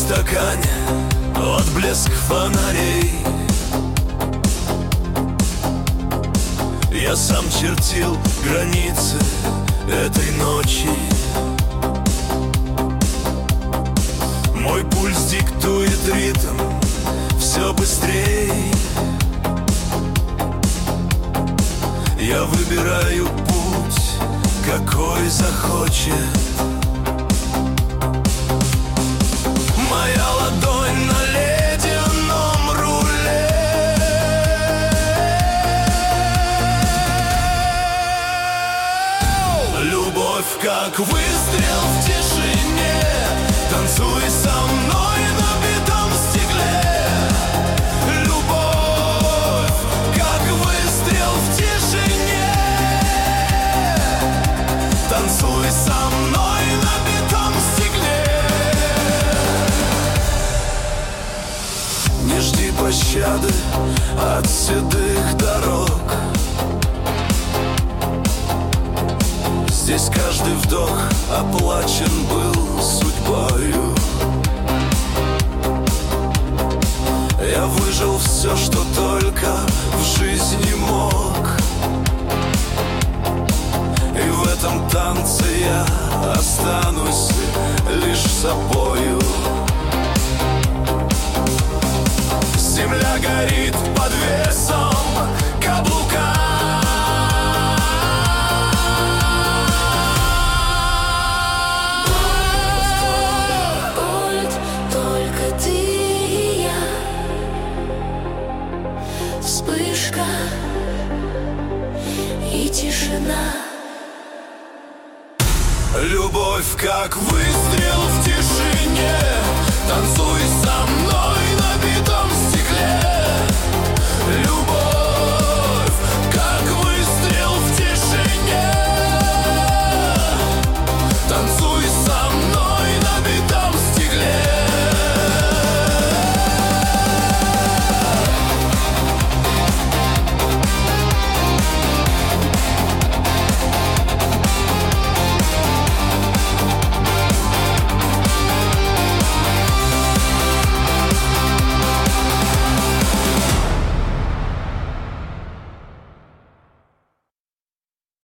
стакане отблеск фонарей. Я сам чертил границы этой ночи. Мой пульс диктует ритм все быстрей. Я выбираю путь, какой захочет. Моя ладонь на ледяном руле. Любовь как выстрел в тишине. Танцуй со мной на битом стекле. Любовь как выстрел в тишине. Танцуй со мной на битом стекле. Не жди пощады от седых дорог. Здесь каждый вдох оплачен был судьбою. Я выжил все, что только в жизни мог. И в этом танце я останусь лишь собою. Земля горит под весом каблука. Боль, только ты и я. Вспышка и тишина. Любовь как выстрел в тишине.